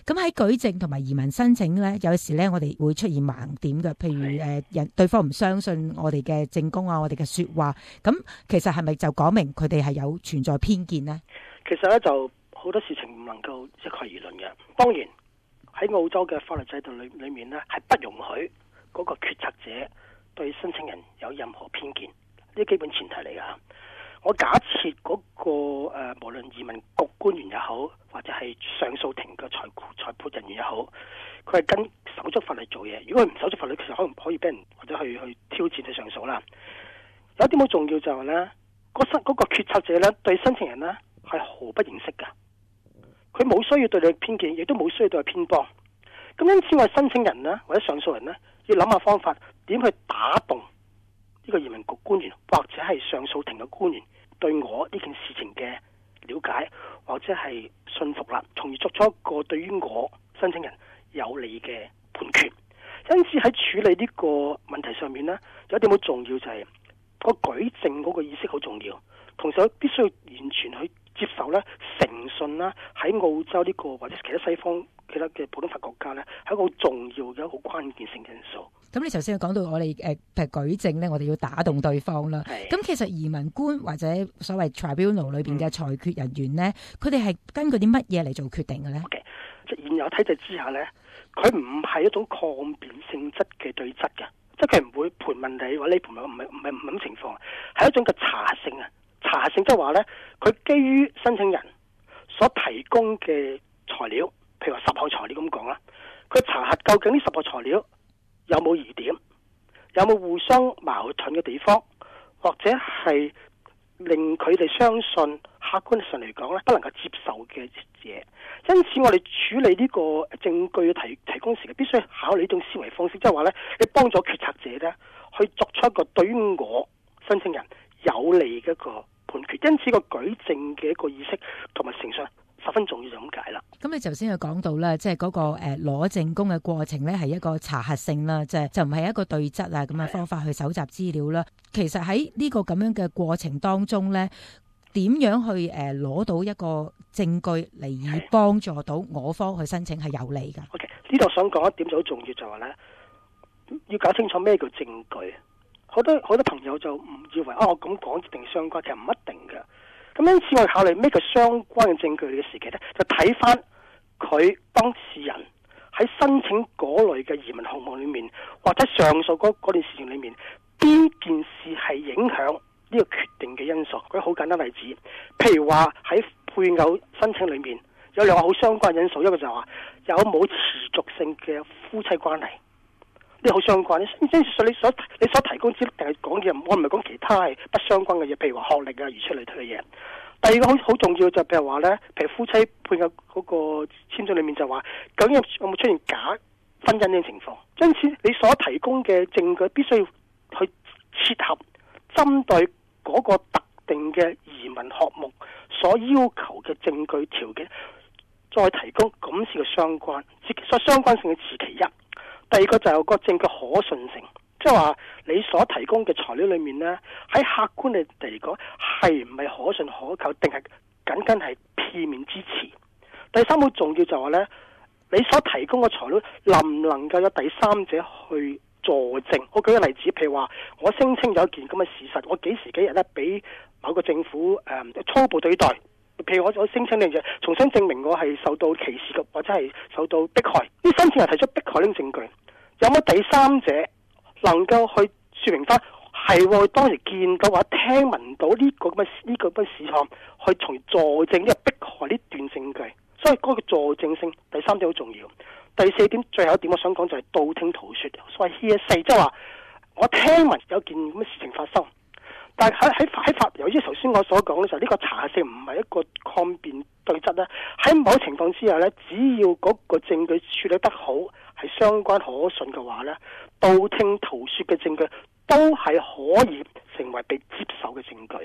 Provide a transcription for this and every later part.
咁喺舉證同埋移民申請咧，有時咧我哋會出現盲點嘅，譬如對方唔相信我哋嘅證供啊，我哋嘅說話，咁其實係咪就講明佢哋係有存在偏見呢？ 其實咧就好多事情唔能夠一概而論嘅。當然喺澳洲嘅法律制度裏面咧，係不容許嗰個決策者對申請人有任何偏見，呢啲基本前提嚟㗎。我假設嗰個無論移民局官員也好，或者係上訴庭嘅裁判人員也好，佢係跟守足法律做嘢。如果佢唔守足法律，其實可以俾人或者去挑戰去上訴啦。有啲好重要就係咧，嗰個決策者咧對申請人咧係毫不認識㗎，佢冇需要對你偏見，亦都冇需要對佢偏幫。咁因此我申請人咧或者上訴人咧要諗下方法點去打動呢個移民局官員或者係上訴庭嘅官員對我呢件事情嘅了解或者係信服啦，從而作出一個對於我申請人有利嘅判決。因此喺處理呢個問題上面呢，有一點好重要就係個舉證嗰個意識好重要，同時必須要完全去接受咧誠信啦，喺澳洲呢個或者其他西方其他嘅普通法國家咧係一個好重要嘅一個關鍵性嘅因素。 咁你頭先講到我哋舉證咧，我哋要打動對方啦。咁其實移民官或者所謂 tribunal 裏邊嘅裁決人員咧，佢哋係根據啲乜嘢嚟做決定嘅咧？ 即係現有體制之下咧，佢唔係一種抗辯性質嘅對質嘅，即係佢唔會盤問你或者你盤問，唔係咁情況，係一種嘅查核性啊。查核性即係話咧，佢基於申請人所提供嘅材料，譬如話10項材料咁講啦，佢查核究竟呢10個材料有冇疑點，有冇互相矛盾嘅地方，或者係令佢哋相信客觀上嚟講咧不能夠接受嘅嘢。因此我哋處理呢個證據嘅提供時，必須考慮呢種思維方式，即係話咧，你幫咗決策者咧去作出一個對於我申請人有利嘅一個判決。因此個舉證嘅一個意識同埋誠信十分重要，就咁解啦。咁你頭先有講到啦，即係嗰個攞證供嘅過程咧，係一個查核性啦，就唔係一個對質啊咁嘅方法去搜集資料啦。其實喺呢個咁樣嘅過程當中咧，點樣去攞到一個證據嚟以幫助到我方去申請係有利㗎？OK， 呢度想講一點就好重要，就係咧要搞清楚咩叫證據。好多朋友就唔以為我咁講一定相關，其實唔一定嘅。咁因此我哋考慮咩叫相關嘅證據嘅時期咧，就睇翻佢當事人喺申請嗰類嘅移民項目裏面，或者上訴嗰件事情裏面，邊件事係影響呢個決定嘅因素。舉好簡單例子，譬如話喺配偶申請裏面有兩個好相關因素，一個就係話有冇持續性嘅夫妻關係，呢好相關。你所提供資料定係講嘢，我唔係講其他係不相關嘅嘢，譬如話學歷啊、如出類推嘅嘢。第二個好重要就譬如話咧，譬如夫妻配偶嗰個簽證裏面就話，究竟有冇出現假婚姻呢種情況？因此你所提供嘅證據必須要去切合針對嗰個特定嘅移民項目所要求嘅證據條件，再提供咁先嘅相關。所以相關性嘅是其一。第二個就係個證據可信性，即係話你所提供嘅材料裏面呢，喺客觀嚟講係唔係可信可靠，定係僅僅係片面之詞。第三好重要就係話呢，你所提供嘅材料能唔能夠有第三者去佐證？我舉個例子，譬如話我聲稱有一件咁嘅事實，我幾時幾日呢俾某個政府粗暴對待，譬如我聲稱呢樣嘢，重新證明我係受到歧視嘅，或者係受到迫害。呢申請人提出迫害呢種證據，有冇第三者能夠去說明翻係我當時見到或者聽聞到呢個咁嘅事項，去從佐證呢個迫害呢段證據？所以嗰個佐證性，第三點好重要。第四點，最後一點我想講就係道聽途說，所謂 hearsay，即係話我聽聞有件咁嘅事情發生，但係喺法，由於頭先我所講嘅時候，呢個查核性唔係一個抗辯對質咧。喺某情況之下咧，只要嗰個證據處理得好，係相關可信嘅話咧，道聽途說嘅證據都係可以成為被接受嘅證據嘅。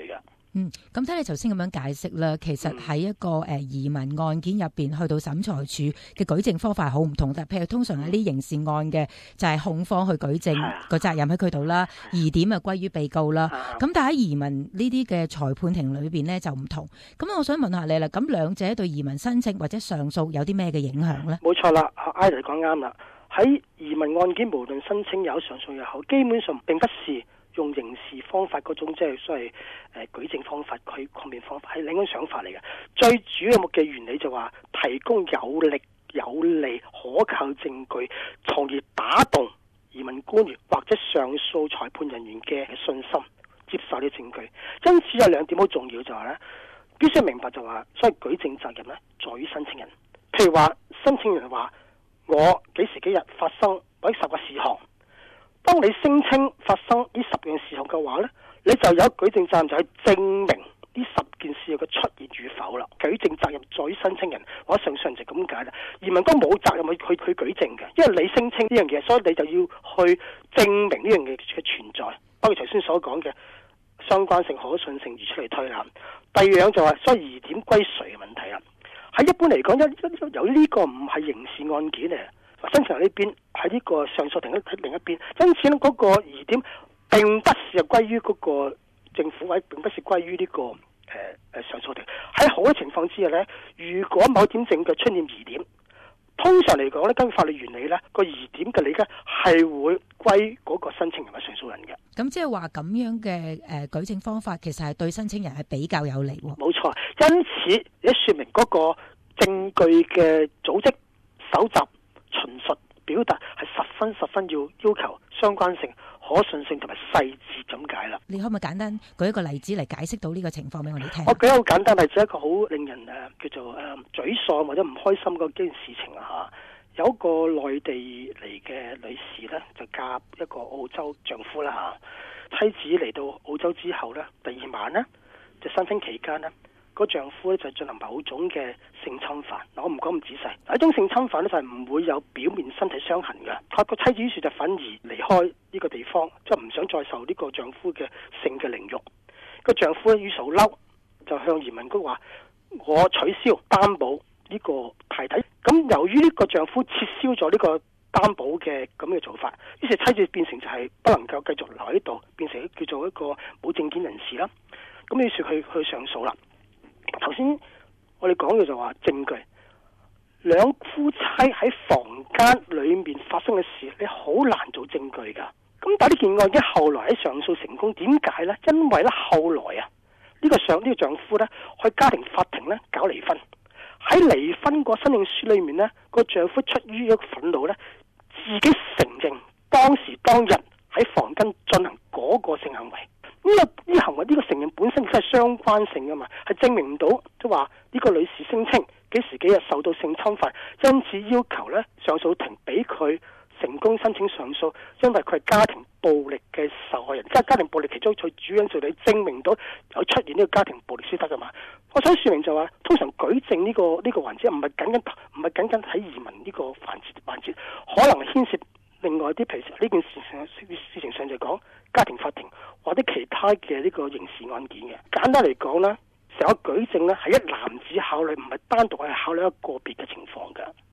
咁睇你頭先咁樣解釋啦，其實喺一個移民案件入邊，去到審裁處嘅舉證方法係好唔同，但譬如通常喺啲刑事案嘅就係控方去舉證個責任喺佢度啦，疑點啊歸於被告啦。咁但係喺移民呢啲嘅裁判庭裏邊呢就唔同。咁我想問下你啦，咁兩者對移民申請或者上訴有啲咩嘅影響呢？ 冇錯啦，Ida講啱啦。喺移民案件，無論申請有上訴又好，基本上並不是用刑事方法嗰種即係所謂舉證方法、佢抗辯方法，係另一種想法嚟嘅。最主要嘅原理就話提供有利可靠證據，從而打動移民官員或者上訴裁判人員嘅信心，接受啲證據。因此有兩點好重要就係咧，必須明白就話，所謂舉證責任咧，在於申請人。譬如話申請人話我幾時幾日發生或者10個事項。當你聲稱發生呢10件事項嘅話呢，你就有舉證責任，就去證明呢10件事嘅出現與否啦。舉證責任在於申請人或者上訴人，就咁解啦。移民官冇責任去舉證嘅，因為你聲稱呢樣嘢，所以你就要去證明呢樣嘢嘅存在，包括頭先所講嘅相關性、可信性而出嚟推論。第二樣就係所謂疑點歸誰嘅問題啦。喺一般嚟講，由於呢個唔係刑事案件嚟。申請人呢邊喺呢個上訴庭喺另一邊，因此嗰個疑點並不是歸於嗰個政府，或者並不是歸於呢個上訴庭。喺好嘅情況之下呢，如果某點證據出現疑點，通常嚟講呢，根據法律原理呢，個疑點嘅理解係會歸嗰個申請人或上訴人嘅。 咁即係話咁樣嘅舉證方法，其實係對申請人係比較有利喎。 冇錯，因此亦說明嗰個證據嘅組織、搜集、陳述表達係十分要求相關性、可信性同埋細節咁解啦。你可唔可以簡單舉一個例子嚟解釋到呢個情況俾我哋聽？ 我舉一個好簡單例子，一個好令人叫做沮喪或者唔開心嗰件事情啊嚇。有一個內地嚟嘅女士呢，就嫁一個澳洲丈夫啦嚇。妻子嚟到澳洲之後呢，第二晚呢，就新婚期間呢，個丈夫咧就進行某種嘅性侵犯，我唔講咁仔細。一種性侵犯咧就係唔會有表面身體傷痕嘅，個妻子於是就憤而離開呢個地方，即係唔想再受呢個丈夫嘅性嘅凌辱。個丈夫咧於是好嬲，就向移民局話：我取消擔保呢個太太。咁由於呢個丈夫撤銷咗呢個擔保嘅咁嘅做法，於是妻子變成就係不能夠繼續留喺度，變成叫做一個冇證件人士啦。咁於是佢去上訴啦。頭先我哋講嘅就話證據，兩夫妻喺房間裏面發生嘅事，你好難做證據噶。咁但係呢件案件後來喺上訴成功，點解呢？因為呢後來啊，呢個丈夫呢去家庭法庭呢搞離婚，喺離婚個申請書裏面呢，個丈夫出於一個憤怒呢，自己承認當日喺房間進行嗰個性行為。呢個行為，呢個承認本身係相關性噶嘛，係證明唔到即係話呢個女士聲稱幾時幾日受到性侵犯，因此要求呢上訴庭俾佢成功申請上訴，因為佢係家庭暴力嘅受害人，即係家庭暴力其中最主要因素，你證明到有出現呢個家庭暴力先得噶嘛。我想說明就話，通常舉證呢個環節唔係僅僅喺移民呢個環節，可能牽涉另外啲，譬如呢件事情上就講家庭法庭或者其他嘅呢個刑事案件嘅。簡單嚟講呢，成個舉證呢係一籃子考慮，唔係單獨係考慮一個別嘅情況㗎。